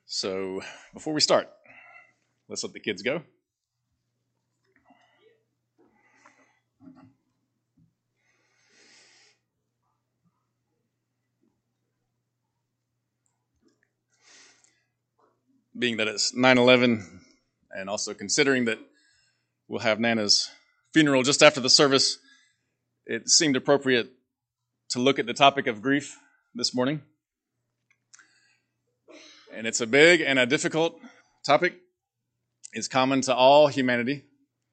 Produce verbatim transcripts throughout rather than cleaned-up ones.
So before we start, let's let the kids go. Being that it's nine eleven, and also considering that we'll have Nana's funeral just after the service, it seemed appropriate to look at the topic of grief this morning. And it's a big and a difficult topic. It's common to all humanity.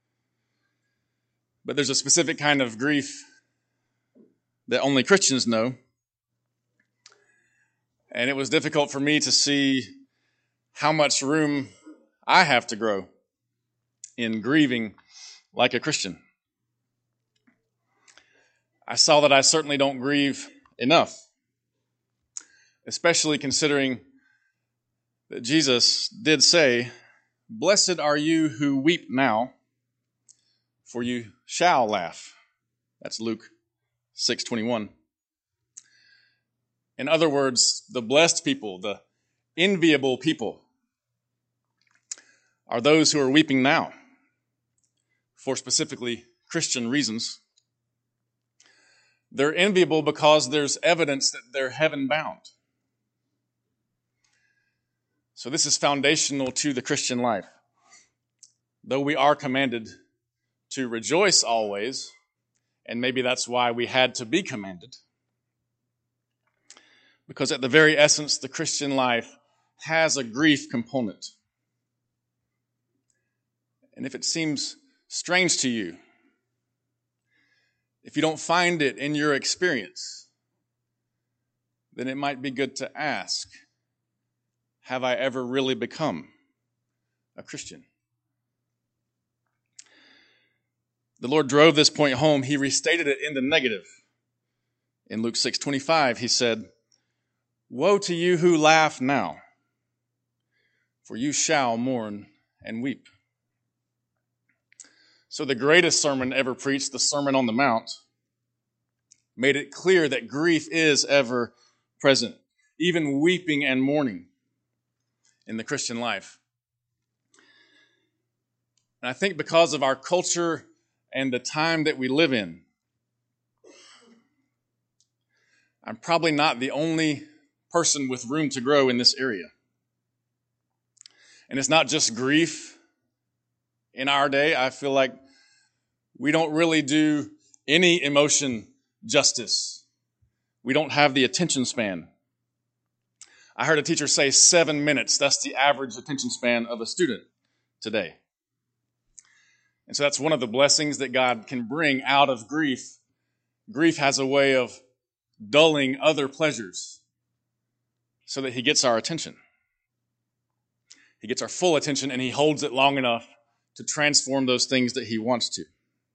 But there's a specific kind of grief that only Christians know. And it was difficult for me to see how much room I have to grow in grieving like a Christian. I saw that I certainly don't grieve enough, especially considering that Jesus did say, "Blessed are you who weep now, for you shall laugh." That's Luke six twenty-one. In other words, the blessed people, the enviable people, are those who are weeping now for specifically Christian reasons. They're enviable because there's evidence that they're heaven-bound. So this is foundational to the Christian life. Though we are commanded to rejoice always, and maybe that's why we had to be commanded, because at the very essence, the Christian life has a grief component. And if it seems strange to you, if you don't find it in your experience, then it might be good to ask, have I ever really become a Christian? The Lord drove this point home. He restated it in the negative. In Luke six twenty-five, he said, "Woe to you who laugh now, for you shall mourn and weep." So the greatest sermon ever preached, the Sermon on the Mount, made it clear that grief is ever present, even weeping and mourning in the Christian life. And I think because of our culture and the time that we live in, I'm probably not the only person with room to grow in this area. And it's not just grief. In our day, I feel like we don't really do any emotion justice. We don't have the attention span. I heard a teacher say seven minutes. That's the average attention span of a student today. And so that's one of the blessings that God can bring out of grief. Grief has a way of dulling other pleasures so that he gets our attention. He gets our full attention and he holds it long enough to transform those things that he wants to.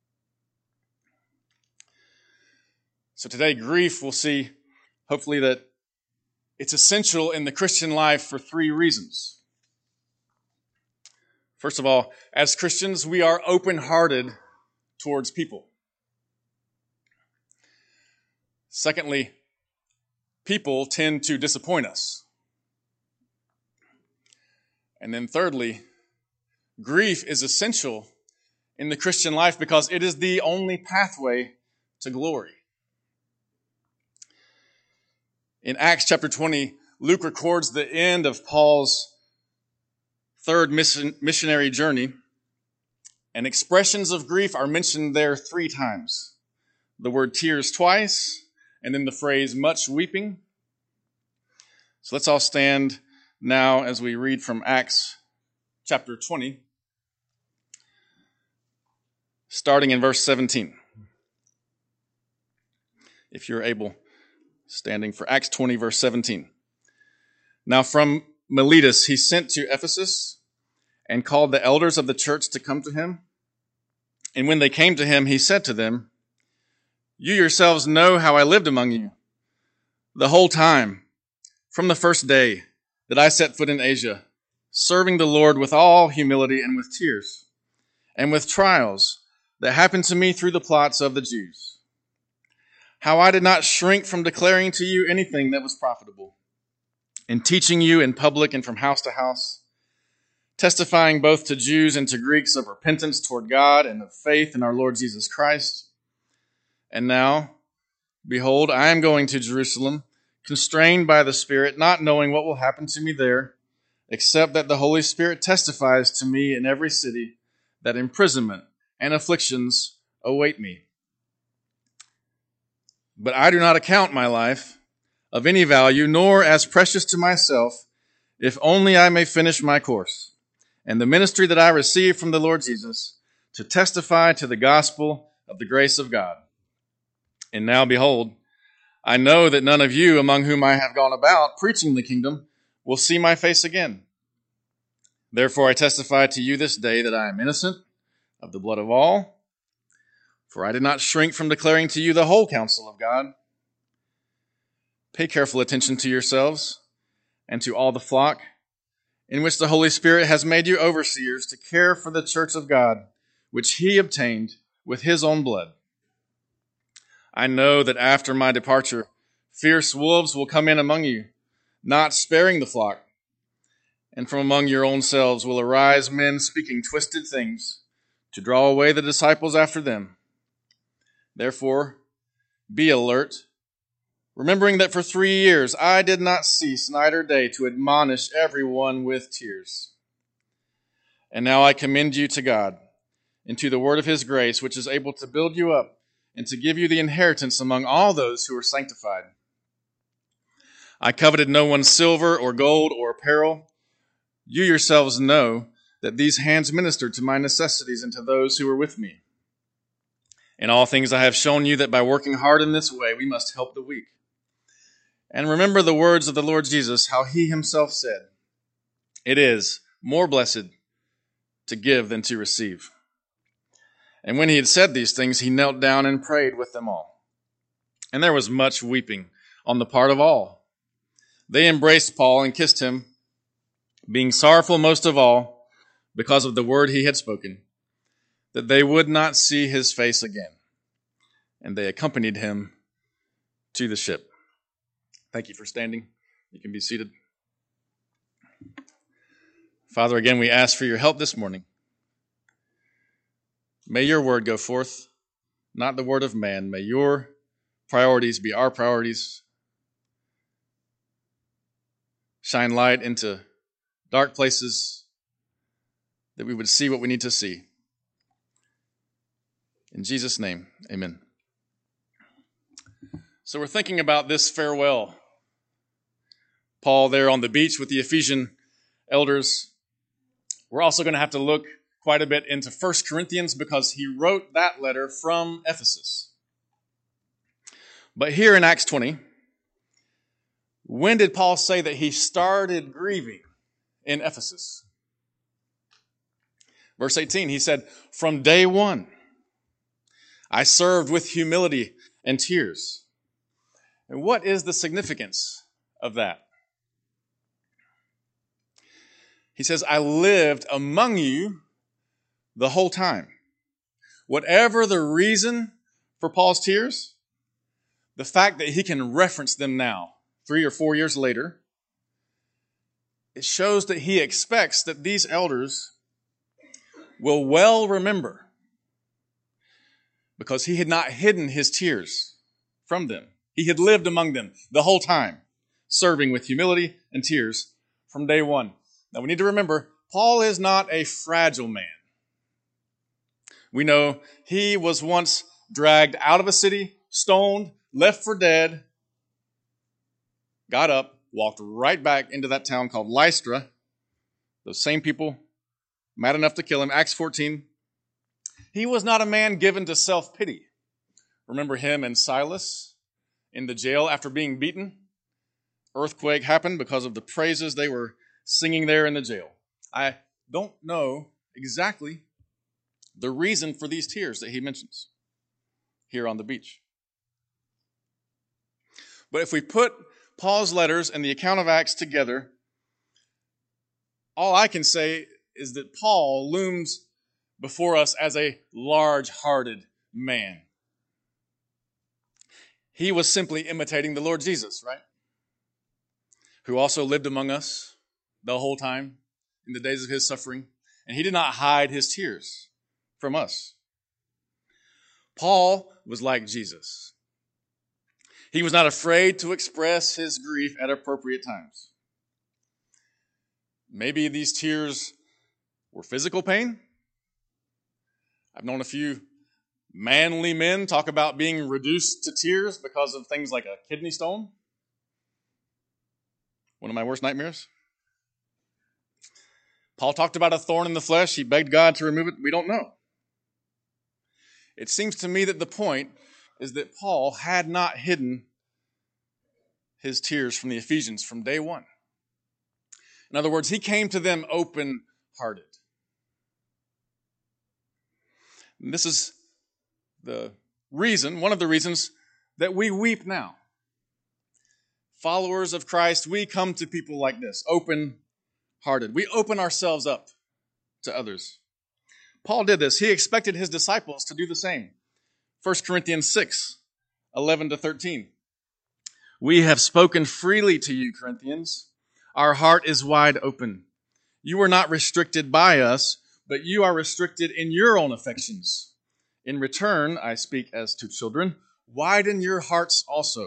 So today, grief, we'll see, hopefully, that it's essential in the Christian life for three reasons. First of all, as Christians, we are open-hearted towards people. Secondly, people tend to disappoint us. And then thirdly, grief is essential in the Christian life because it is the only pathway to glory. In Acts chapter twenty, Luke records the end of Paul's third mission, missionary journey, and expressions of grief are mentioned there three times. The word tears twice, and then the phrase much weeping. So let's all stand now as we read from Acts chapter twenty, starting in verse seventeen. If you're able, standing for Acts twenty, verse seventeen. Now from Miletus he sent to Ephesus and called the elders of the church to come to him. And when they came to him, he said to them, "You yourselves know how I lived among you the whole time, from the first day that I set foot in Asia, serving the Lord with all humility and with tears, and with trials that happened to me through the plots of the Jews. How I did not shrink from declaring to you anything that was profitable, in teaching you in public and from house to house, testifying both to Jews and to Greeks of repentance toward God and of faith in our Lord Jesus Christ. And now, behold, I am going to Jerusalem, constrained by the Spirit, not knowing what will happen to me there, except that the Holy Spirit testifies to me in every city that imprisonment and afflictions await me. But I do not account my life of any value, nor as precious to myself, if only I may finish my course and the ministry that I received from the Lord Jesus, to testify to the gospel of the grace of God. And now, behold, I know that none of you among whom I have gone about preaching the kingdom will see my face again. Therefore I testify to you this day that I am innocent of the blood of all, for I did not shrink from declaring to you the whole counsel of God. Pay careful attention to yourselves and to all the flock, in which the Holy Spirit has made you overseers to care for the church of God, which he obtained with his own blood. I know that after my departure, fierce wolves will come in among you, not sparing the flock. And from among your own selves will arise men speaking twisted things to draw away the disciples after them. Therefore, be alert, remembering that for three years I did not cease night or day to admonish everyone with tears. And now I commend you to God and to the word of his grace, which is able to build you up and to give you the inheritance among all those who are sanctified. I coveted no one's silver or gold or apparel. You yourselves know that these hands ministered to my necessities and to those who were with me. In all things I have shown you that by working hard in this way, we must help the weak. And remember the words of the Lord Jesus, how he himself said, "It is more blessed to give than to receive." And when he had said these things, he knelt down and prayed with them all. And there was much weeping on the part of all. They embraced Paul and kissed him, being sorrowful most of all because of the word he had spoken, that they would not see his face again. And they accompanied him to the ship. Thank you for standing. You can be seated. Father, again, we ask for your help this morning. May your word go forth, not the word of man. May your priorities be our priorities. Shine light into dark places that we would see what we need to see. In Jesus' name, amen. So we're thinking about this farewell. Paul there on the beach with the Ephesian elders. We're also going to have to look quite a bit into First Corinthians because he wrote that letter from Ephesus. But here in Acts twenty, when did Paul say that he started grieving in Ephesus? Verse eighteen, he said, "From day one, I served with humility and tears." And what is the significance of that? He says, "I lived among you the whole time." Whatever the reason for Paul's tears, the fact that he can reference them now, three or four years later, it shows that he expects that these elders will well remember, because he had not hidden his tears from them. He had lived among them the whole time, serving with humility and tears from day one. Now we need to remember, Paul is not a fragile man. We know he was once dragged out of a city, stoned, left for dead, got up, walked right back into that town called Lystra. Those same people, mad enough to kill him. Acts fourteen. He was not a man given to self-pity. Remember him and Silas in the jail after being beaten? Earthquake happened because of the praises they were singing there in the jail. I don't know exactly the reason for these tears that he mentions here on the beach. But if we put Paul's letters and the account of Acts together, all I can say is that Paul looms before us as a large-hearted man. He was simply imitating the Lord Jesus, right? who also lived among us the whole time in the days of his suffering, and he did not hide his tears from us. Paul was like Jesus. He was not afraid to express his grief at appropriate times. Maybe these tears were physical pain. I've known a few manly men talk about being reduced to tears because of things like a kidney stone. One of my worst nightmares. Paul talked about a thorn in the flesh. He begged God to remove it. We don't know. It seems to me that the point is that Paul had not hidden his tears from the Ephesians from day one. In other words, he came to them open-hearted. And this is the reason, one of the reasons, that we weep now. Followers of Christ, we come to people like this, open-hearted. We open ourselves up to others. Paul did this. He expected his disciples to do the same. First Corinthians six, eleven to thirteen. We have spoken freely to you, Corinthians. Our heart is wide open. You are not restricted by us, but you are restricted in your own affections. In return, I speak as to children, widen your hearts also.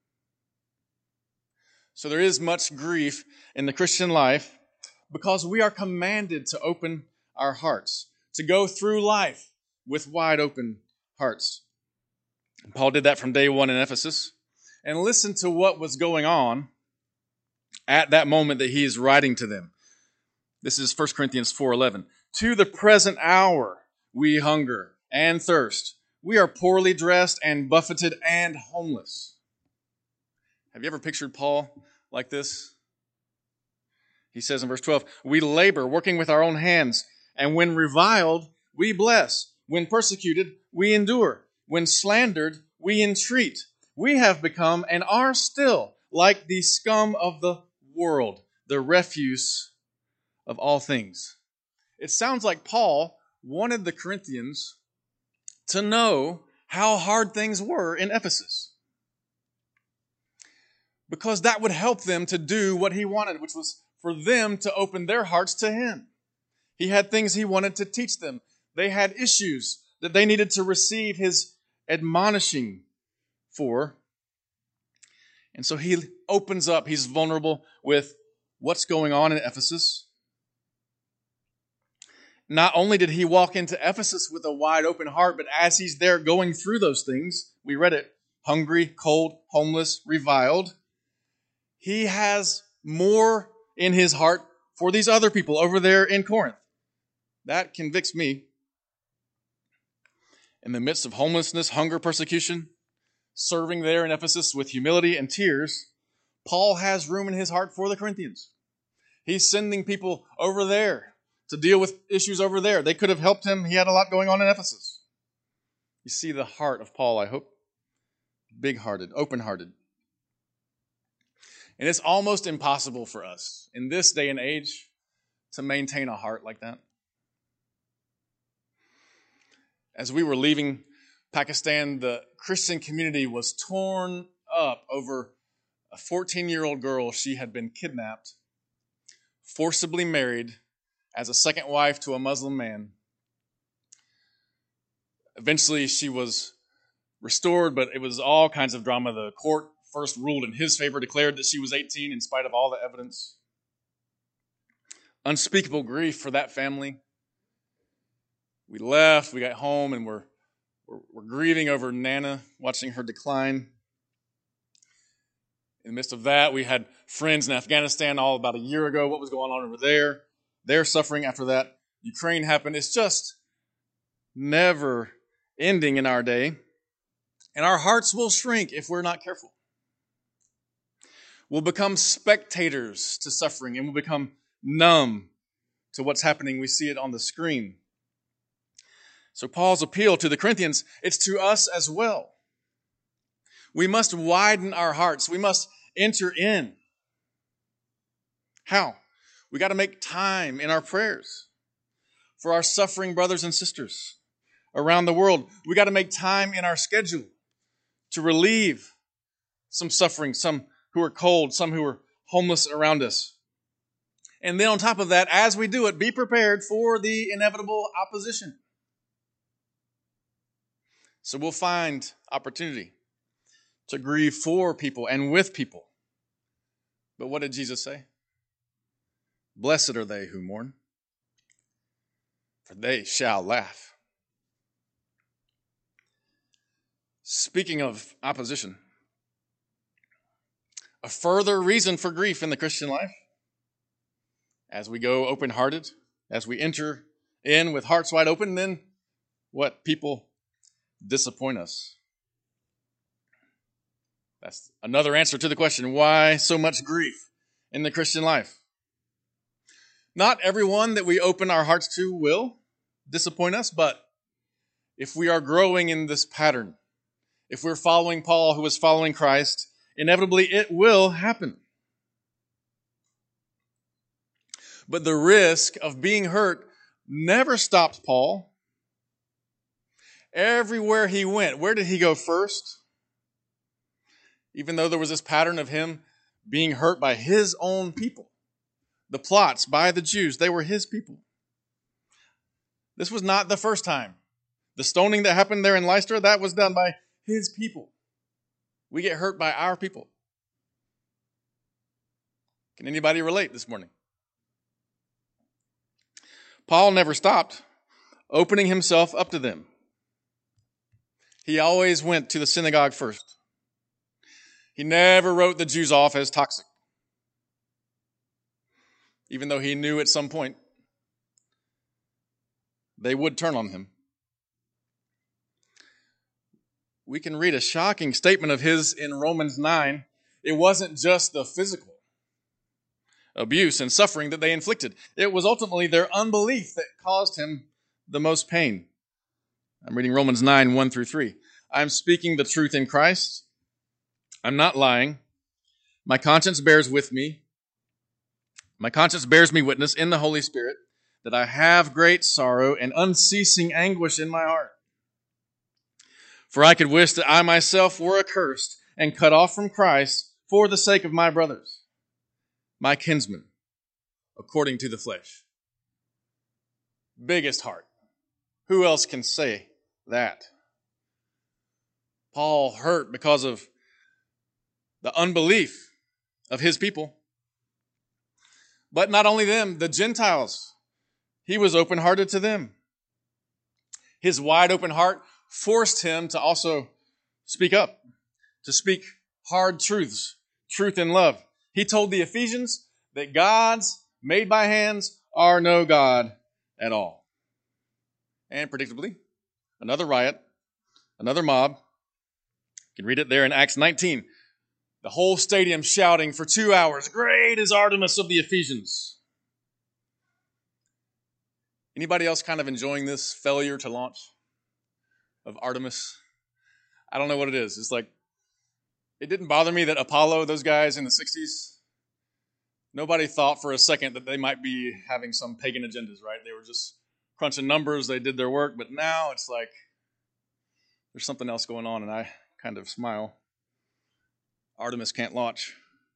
So there is much grief in the Christian life because we are commanded to open our hearts, to go through life with wide open hearts. Paul did that from day one in Ephesus. And listen to what was going on at that moment that he is writing to them. This is First Corinthians four eleven. To the present hour we hunger and thirst. We are poorly dressed and buffeted and homeless. Have you ever pictured Paul like this? He says in verse twelve, we labor, working with our own hands, and when reviled, we bless. When persecuted, we endure. When slandered, we entreat. We have become and are still like the scum of the world, the refuse of all things. It sounds like Paul wanted the Corinthians to know how hard things were in Ephesus, because that would help them to do what he wanted, which was for them to open their hearts to him. He had things he wanted to teach them. They had issues that they needed to receive his admonishing for. And so he opens up, he's vulnerable with what's going on in Ephesus. Not only did he walk into Ephesus with a wide open heart, but as he's there going through those things, we read it, hungry, cold, homeless, reviled, he has more in his heart for these other people over there in Corinth. That convicts me. In the midst of homelessness, hunger, persecution, serving there in Ephesus with humility and tears, Paul has room in his heart for the Corinthians. He's sending people over there to deal with issues over there. They could have helped him. He had a lot going on in Ephesus. You see the heart of Paul, I hope. Big-hearted, open-hearted. And it's almost impossible for us in this day and age to maintain a heart like that. As we were leaving Pakistan, the Christian community was torn up over a fourteen-year-old girl. She had been kidnapped, forcibly married as a second wife to a Muslim man. Eventually, she was restored, but it was all kinds of drama. The court first ruled in his favor, declared that she was eighteen in spite of all the evidence. Unspeakable grief for that family. We left, we got home, and we're, we're, we're grieving over Nana, watching her decline. In the midst of that, we had friends in Afghanistan all about a year ago. What was going on over there? They're suffering after that. Ukraine happened. It's just never ending in our day. And our hearts will shrink if we're not careful. We'll become spectators to suffering, and we'll become numb to what's happening. We see it on the screen. So Paul's appeal to the Corinthians, it's to us as well. We must widen our hearts. We must enter in. How? We got to make time in our prayers for our suffering brothers and sisters around the world. We got to make time in our schedule to relieve some suffering, some who are cold, some who are homeless around us. And then on top of that, as we do it, be prepared for the inevitable opposition. So we'll find opportunity to grieve for people and with people. But what did Jesus say? Blessed are they who mourn, for they shall laugh. Speaking of opposition, a further reason for grief in the Christian life, as we go open-hearted, as we enter in with hearts wide open, then what? People disappoint us. That's another answer to the question, why so much grief in the Christian life? Not everyone that we open our hearts to will disappoint us, but if we are growing in this pattern, if we're following Paul who was following Christ, inevitably it will happen. But the risk of being hurt never stopped Paul. Everywhere he went, where did he go first? Even though there was this pattern of him being hurt by his own people. The plots by the Jews, they were his people. This was not the first time. The stoning that happened there in Lystra, that was done by his people. We get hurt by our people. Can anybody relate this morning? Paul never stopped opening himself up to them. He always went to the synagogue first. He never wrote the Jews off as toxic, even though he knew at some point they would turn on him. We can read a shocking statement of his in Romans nine. It wasn't just the physical abuse and suffering that they inflicted. It was ultimately their unbelief that caused him the most pain. I'm reading Romans nine, one through three. I'm speaking the truth in Christ. I'm not lying. My conscience bears with me. My conscience bears me witness in the Holy Spirit that I have great sorrow and unceasing anguish in my heart. For I could wish that I myself were accursed and cut off from Christ for the sake of my brothers, my kinsmen, according to the flesh. Biggest heart. Who else can say that? Paul hurt because of the unbelief of his people. But not only them, the Gentiles. He was open-hearted to them. His wide open heart forced him to also speak up, to speak hard truths, truth in love. He told the Ephesians that gods made by hands are no God at all. And predictably, another riot, another mob. You can read it there in Acts nineteen. The whole stadium shouting for two hours, "Great is Artemis of the Ephesians." Anybody else kind of enjoying this failure to launch of Artemis? I don't know what it is. It's like, it didn't bother me that Apollo, those guys in the sixties, nobody thought for a second that they might be having some pagan agendas, right? They were just crunching numbers, they did their work, but now it's like there's something else going on, and I kind of smile. Artemis can't launch.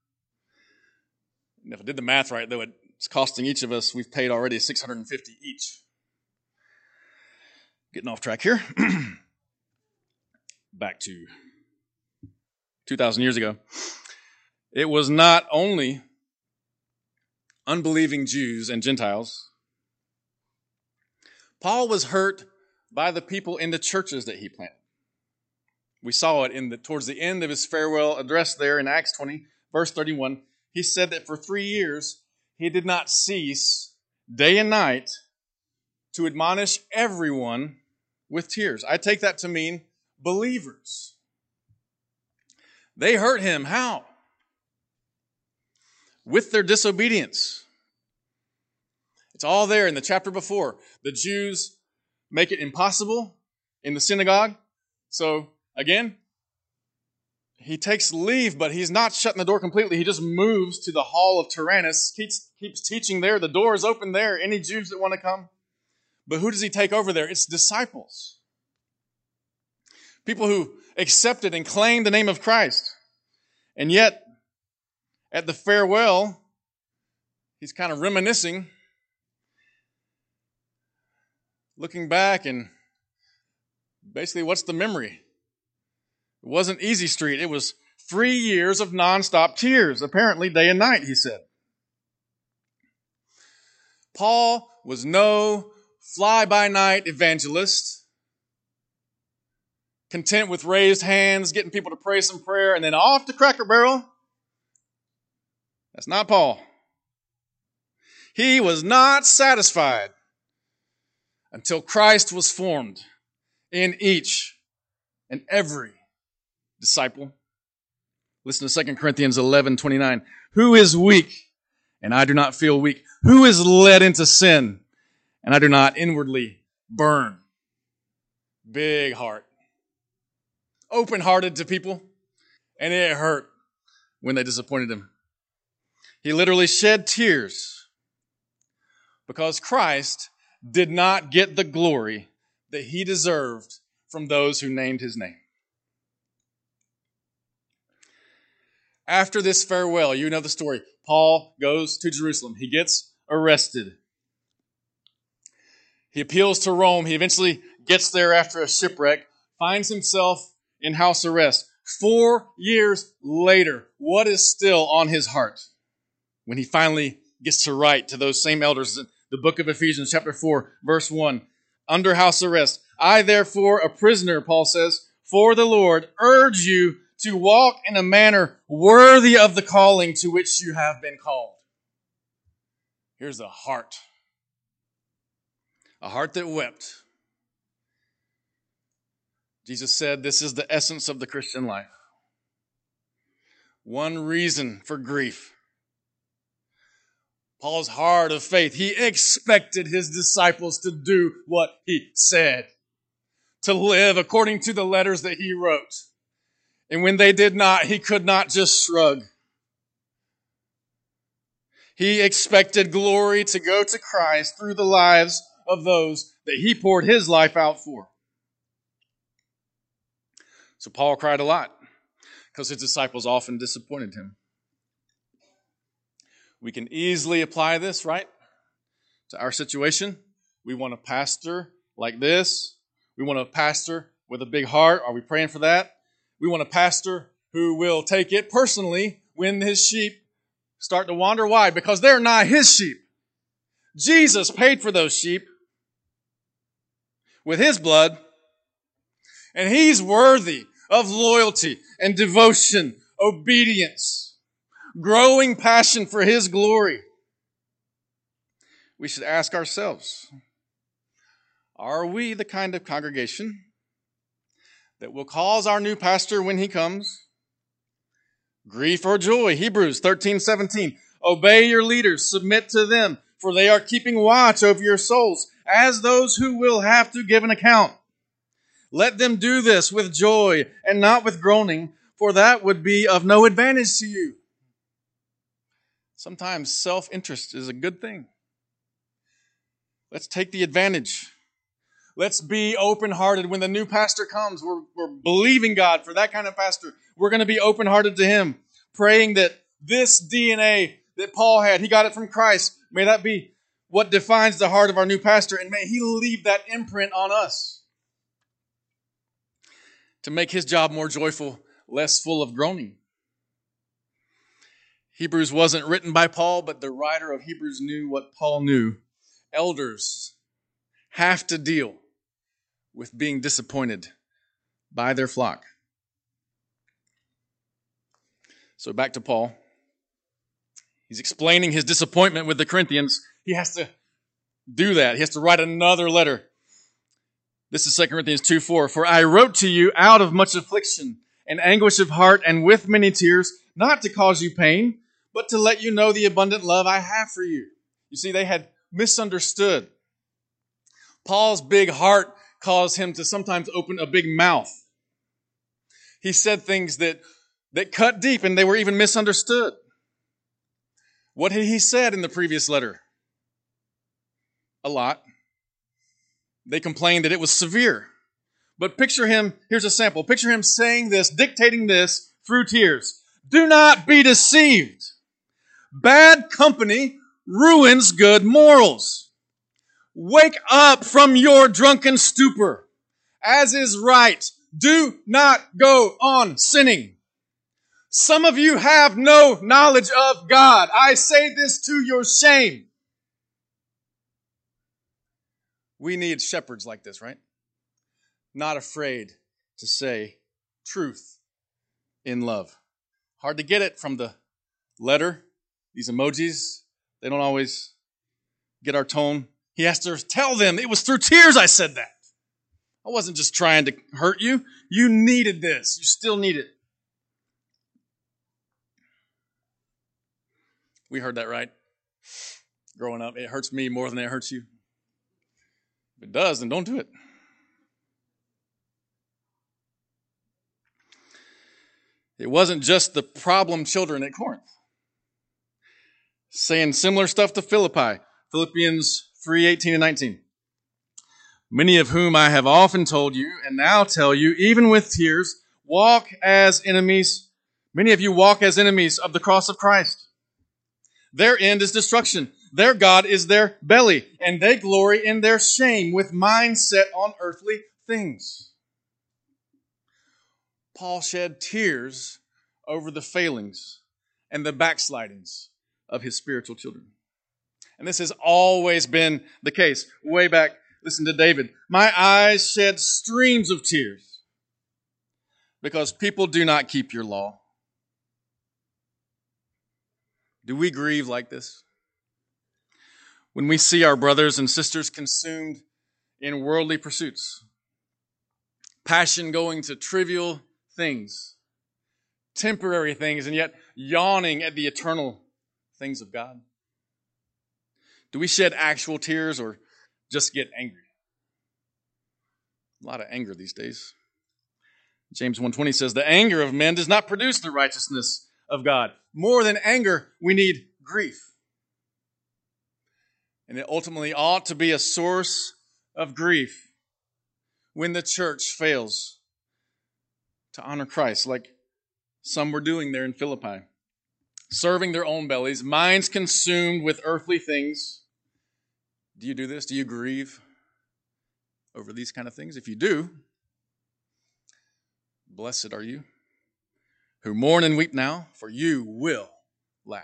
And if I did the math right, though, it's costing each of us, we've paid already six hundred fifty dollars each. Getting off track here. Back to two thousand years ago. It was not only unbelieving Jews and Gentiles. Paul was hurt by the people in the churches that he planted. We saw it in the towards the end of his farewell address there in Acts twenty, verse thirty-one. He said that for three years he did not cease day and night to admonish everyone with tears. I take that to mean believers. They hurt him. How? With their disobedience. It's all there in the chapter before. The Jews make it impossible in the synagogue. So, again, he takes leave, but he's not shutting the door completely. He just moves to the hall of Tyrannus, keeps, keeps teaching there. The door is open there. Any Jews that want to come. But who does he take over there? It's disciples. People who accepted and claimed the name of Christ. And yet, at the farewell, he's kind of reminiscing, looking back, and basically, what's the memory? It wasn't easy street. It was three years of nonstop tears, apparently day and night, he said. Paul was no fly-by-night evangelist, content with raised hands, getting people to pray some prayer, and then off to Cracker Barrel. That's not Paul. He was not satisfied until Christ was formed in each and every disciple. Listen to Second Corinthians eleven twenty-nine. Who is weak, and I do not feel weak? Who is led into sin, and I do not inwardly burn? Big heart. Open-hearted to people, and it hurt when they disappointed him. He literally shed tears because Christ did not get the glory that he deserved from those who named his name. After this farewell, you know the story. Paul goes to Jerusalem. He gets arrested. He appeals to Rome. He eventually gets there after a shipwreck, finds himself in house arrest. Four years later, what is still on his heart when he finally gets to write to those same elders in the book of Ephesians, chapter four, verse one, under house arrest. I, therefore, a prisoner, Paul says, for the Lord, urge you to walk in a manner worthy of the calling to which you have been called. Here's a heart. A heart that wept. Jesus said this is the essence of the Christian life. One reason for grief. Paul's heart of faith. He expected his disciples to do what he said. To live according to the letters that he wrote. And when they did not, he could not just shrug. He expected glory to go to Christ through the lives of those that he poured his life out for. So Paul cried a lot because his disciples often disappointed him. We can easily apply this, right, to our situation. We want a pastor like this. We want a pastor with a big heart. Are we praying for that? We want a pastor who will take it personally when his sheep start to wander. Why? Because they're not his sheep. Jesus paid for those sheep with his blood, and he's worthy of loyalty and devotion, obedience, growing passion for his glory. We should ask ourselves, are we the kind of congregation that will cause our new pastor when he comes grief or joy? Hebrews thirteen seventeen. Obey your leaders, submit to them, for they are keeping watch over your souls, as those who will have to give an account. Let them do this with joy and not with groaning, for that would be of no advantage to you. Sometimes self-interest is a good thing. Let's take the advantage. Let's be open-hearted. When the new pastor comes, we're, we're believing God for that kind of pastor. We're going to be open-hearted to him, praying that this D N A that Paul had, he got it from Christ. May that be what defines the heart of our new pastor, and may he leave that imprint on us to make his job more joyful, less full of groaning. Hebrews wasn't written by Paul, but the writer of Hebrews knew what Paul knew. Elders have to deal with being disappointed by their flock. So back to Paul. He's explaining his disappointment with the Corinthians. He has to do that. He has to write another letter. This is Second Corinthians two four. For I wrote to you out of much affliction and anguish of heart and with many tears, not to cause you pain, but to let you know the abundant love I have for you. You see, they had misunderstood. Paul's big heart caused him to sometimes open a big mouth. He said things that, that cut deep, and they were even misunderstood. What had he said in the previous letter? A lot. They complained that it was severe. But picture him, here's a sample. Picture him saying this, dictating this through tears. Do not be deceived. Bad company ruins good morals. Wake up from your drunken stupor. As is right, do not go on sinning. Some of you have no knowledge of God. I say this to your shame. We need shepherds like this, right? Not afraid to say truth in love. Hard to get it from the letter, these emojis. They don't always get our tone. He has to tell them, it was through tears I said that. I wasn't just trying to hurt you. You needed this. You still need it. We heard that, right? Growing up, it hurts me more than it hurts you. If it does, then don't do it. It wasn't just the problem children at Corinth saying similar stuff to Philippi. Philippians three, eighteen and nineteen. Many of whom I have often told you, and now tell you, even with tears, walk as enemies. Many of you walk as enemies of the cross of Christ. Their end is destruction. Their God is their belly, and they glory in their shame with minds set on earthly things. Paul shed tears over the failings and the backslidings of his spiritual children. And this has always been the case. Way back, listen to David. My eyes shed streams of tears because people do not keep your law. Do we grieve like this? When we see our brothers and sisters consumed in worldly pursuits, passion going to trivial things, temporary things, and yet yawning at the eternal things of God? Do we shed actual tears or just get angry? A lot of anger these days. James one twenty says, the anger of men does not produce the righteousness of God. More than anger, we need grief. And it ultimately ought to be a source of grief when the church fails to honor Christ, like some were doing there in Philippi, serving their own bellies, minds consumed with earthly things. Do you do this? Do you grieve over these kind of things? If you do, blessed are you who mourn and weep now, for you will laugh.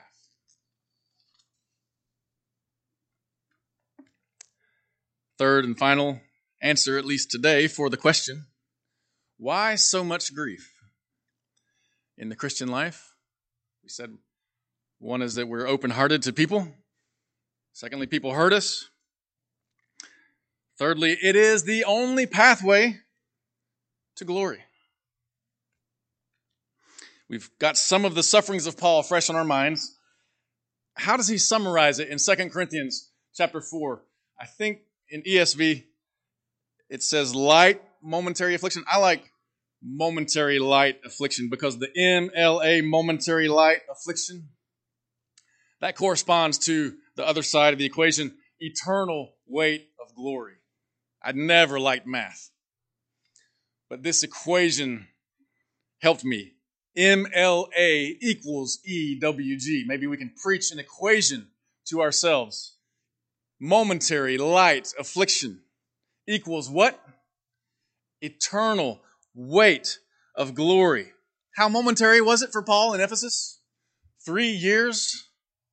Third and final answer, at least today, for the question, why so much grief in the Christian life? We said one is that we're open-hearted to people. Secondly, people hurt us. Thirdly, it is the only pathway to glory. We've got some of the sufferings of Paul fresh on our minds. How does he summarize it in Second Corinthians chapter four? I think in E S V, it says light momentary affliction. I like momentary light affliction because the M L A, momentary light affliction, that corresponds to the other side of the equation, eternal weight of glory. I'd never liked math, but this equation helped me. M L A equals E W G. Maybe we can preach an equation to ourselves. Momentary light affliction equals what? Eternal weight of glory. How momentary was it for Paul in Ephesus? Three years?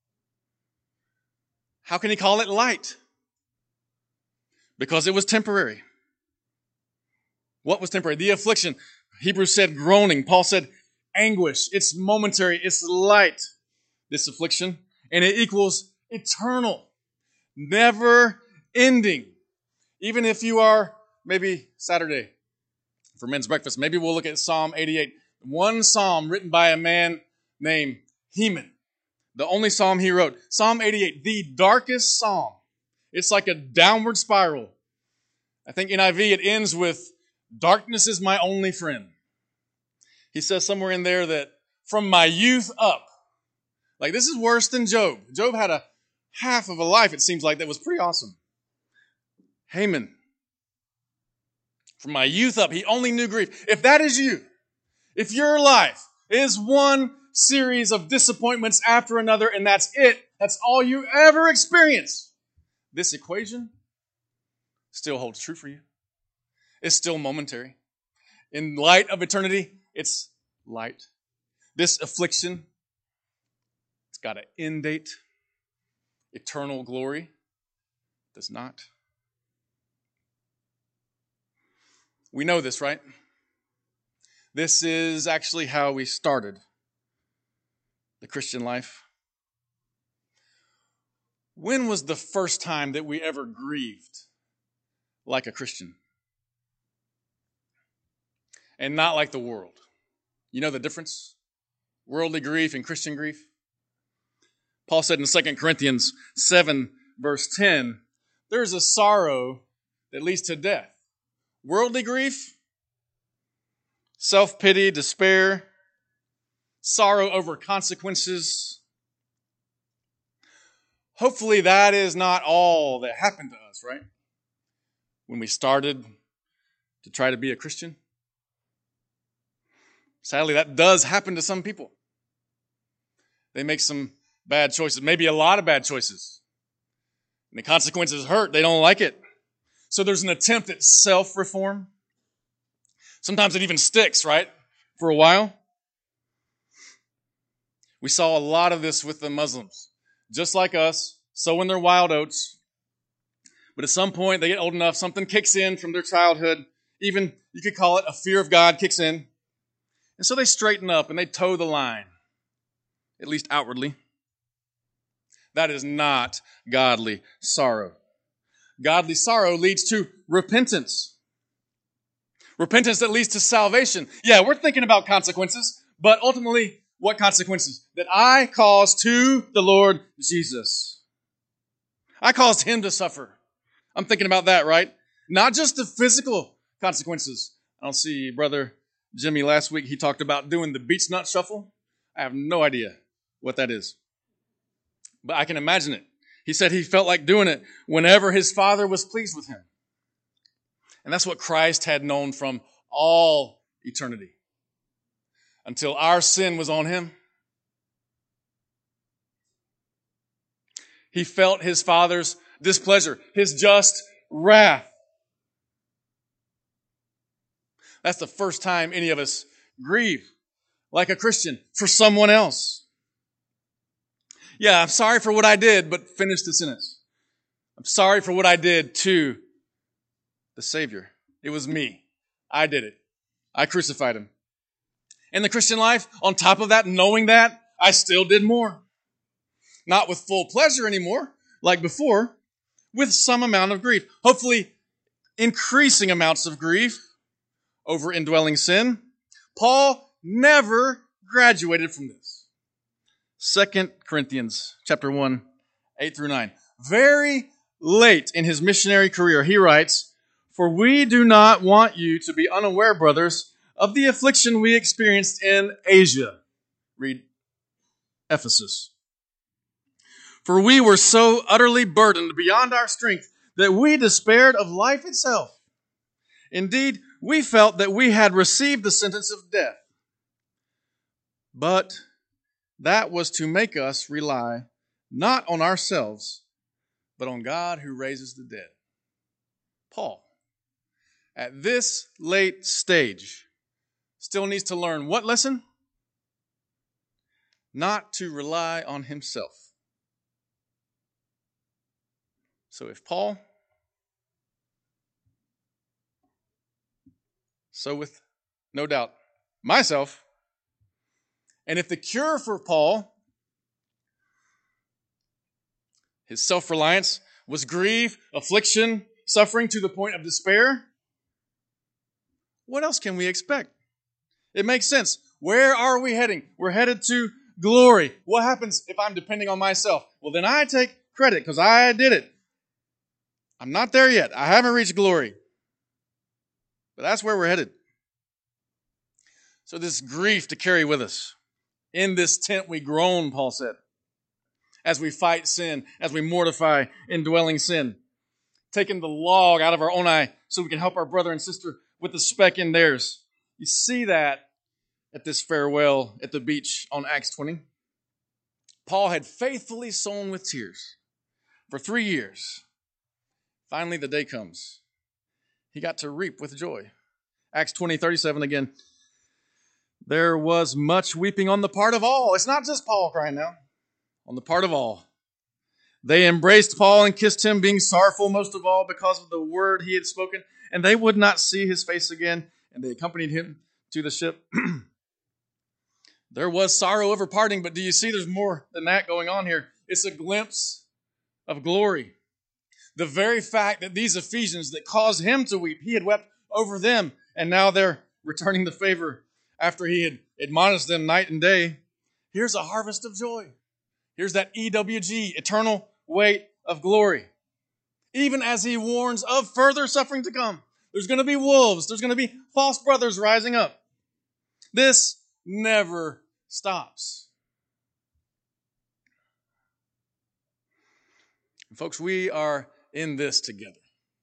How can he call it light? Because it was temporary. What was temporary? The affliction. Hebrews said groaning. Paul said anguish. It's momentary. It's light, this affliction. And it equals eternal. Never ending. Even if you are maybe Saturday for men's breakfast, maybe we'll look at Psalm eighty-eight. One psalm written by a man named Heman. The only psalm he wrote. Psalm eighty-eight, the darkest psalm. It's like a downward spiral. I think N I V, it ends with, darkness is my only friend. He says somewhere in there that from my youth up, like this is worse than Job. Job had a half of a life, it seems like, that was pretty awesome. Haman, from my youth up, he only knew grief. If that is you, if your life is one series of disappointments after another, and that's it. That's all you ever experience. This equation still holds true for you. It's still momentary. In light of eternity, it's light. This affliction, it's got an end date. Eternal glory does not. We know this, right? This is actually how we started the Christian life. When was the first time that we ever grieved like a Christian? And not like the world. You know the difference? Worldly grief and Christian grief. Paul said in Second Corinthians seven, verse ten, there's a sorrow that leads to death. Worldly grief, self-pity, despair, sorrow over consequences. Hopefully that is not all that happened to us, right? When we started to try to be a Christian. Sadly, that does happen to some people. They make some bad choices, maybe a lot of bad choices. And the consequences hurt. They don't like it. So there's an attempt at self-reform. Sometimes it even sticks, right? For a while. We saw a lot of this with the Muslims. Just like us, sowing their wild oats. But at some point, they get old enough, something kicks in from their childhood. Even, you could call it a fear of God kicks in. And so they straighten up and they toe the line. At least outwardly. That is not godly sorrow. Godly sorrow leads to repentance. Repentance that leads to salvation. Yeah, we're thinking about consequences, but ultimately, what consequences? That I caused to the Lord Jesus. I caused him to suffer. I'm thinking about that, right? Not just the physical consequences. I don't see Brother Jimmy last week. He talked about doing the beech nut shuffle. I have no idea what that is. But I can imagine it. He said he felt like doing it whenever his Father was pleased with him. And that's what Christ had known from all eternity. Until our sin was on him. He felt his Father's displeasure, his just wrath. That's the first time any of us grieve like a Christian for someone else. Yeah, I'm sorry for what I did, but finish the sentence. I'm sorry for what I did to the Savior. It was me. I did it. I crucified him. In the Christian life, on top of that, knowing that, I still did more. Not with full pleasure anymore, like before, with some amount of grief. Hopefully, increasing amounts of grief over indwelling sin. Paul never graduated from this. Second Corinthians chapter one, eight through nine. Very late in his missionary career, he writes, "For we do not want you to be unaware, brothers, of the affliction we experienced in Asia." Read Ephesus. "For we were so utterly burdened beyond our strength that we despaired of life itself. Indeed, we felt that we had received the sentence of death. But that was to make us rely not on ourselves, but on God who raises the dead." Paul, at this late stage, still needs to learn what lesson? Not to rely on himself. So if Paul, so with no doubt myself, and if the cure for Paul, his self-reliance, was grief, affliction, suffering to the point of despair, what else can we expect? It makes sense. Where are we heading? We're headed to glory. What happens if I'm depending on myself? Well, then I take credit because I did it. I'm not there yet. I haven't reached glory. But that's where we're headed. So this grief to carry with us. In this tent we groan, Paul said, as we fight sin, as we mortify indwelling sin, taking the log out of our own eye so we can help our brother and sister with the speck in theirs. You see that at this farewell at the beach on Acts twenty. Paul had faithfully sown with tears for three years. Finally, the day comes. He got to reap with joy. Acts twenty, thirty-seven again. There was much weeping on the part of all. It's not just Paul crying now. On the part of all. They embraced Paul and kissed him, being sorrowful most of all because of the word he had spoken. And they would not see his face again. And they accompanied him to the ship. There was sorrow over parting, but do you see there's more than that going on here? It's a glimpse of glory. The very fact that these Ephesians that caused him to weep, he had wept over them, and now they're returning the favor after he had admonished them night and day. Here's a harvest of joy. Here's that E W G, eternal weight of glory. Even as he warns of further suffering to come. There's going to be wolves. There's going to be false brothers rising up. This never stops. And folks, we are in this together.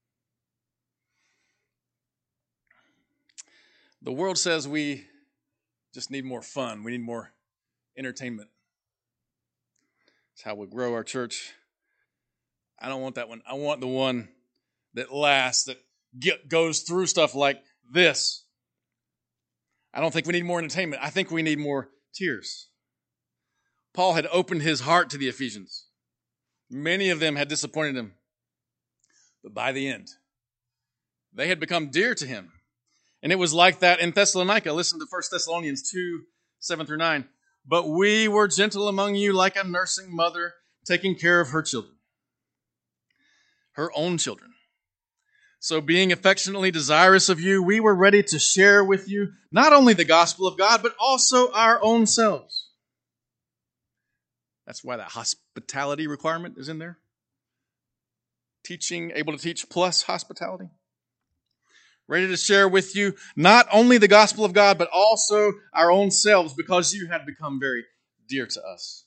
The world says we just need more fun. We need more entertainment. It's how we grow our church. I don't want that one. I want the one that lasts, that get, goes through stuff like this. I don't think we need more entertainment. I think we need more tears. Paul had opened his heart to the Ephesians. Many of them had disappointed him. But by the end, they had become dear to him. And it was like that in Thessalonica. Listen to First Thessalonians two, seven through nine. But we were gentle among you like a nursing mother taking care of her children. Her own children. So being affectionately desirous of you, we were ready to share with you not only the gospel of God, but also our own selves. That's why that hospitality requirement is in there. Teaching, able to teach plus hospitality. Ready to share with you not only the gospel of God, but also our own selves, because you had become very dear to us.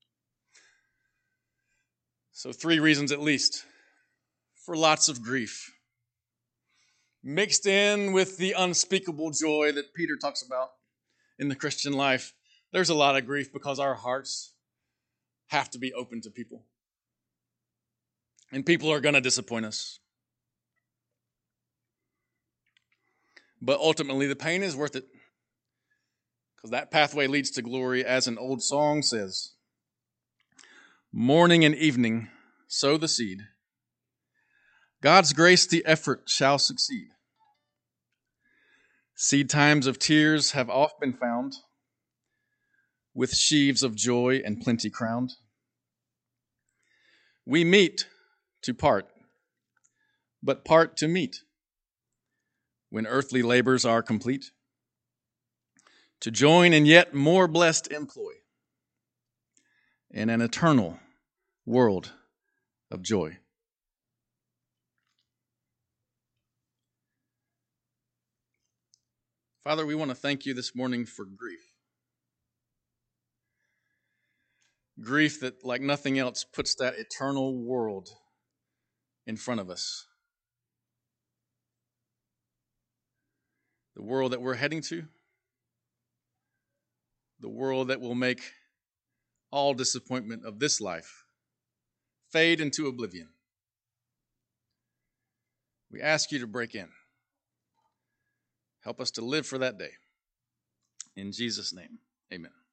So three reasons at least for lots of grief. Mixed in with the unspeakable joy that Peter talks about in the Christian life. There's a lot of grief because our hearts have to be open to people. And people are going to disappoint us. But ultimately, the pain is worth it. Because that pathway leads to glory, as an old song says. Morning and evening, sow the seed. God's grace the effort shall succeed. Seed times of tears have oft been found, with sheaves of joy and plenty crowned. We meet to part, but part to meet, when earthly labors are complete, to join in yet more blessed employ, in an eternal world of joy. Father, we want to thank you this morning for grief. Grief that, like nothing else, puts that eternal world in front of us. The world that we're heading to. The world that will make all disappointment of this life fade into oblivion. We ask you to break in. Help us to live for that day. In Jesus' name, amen.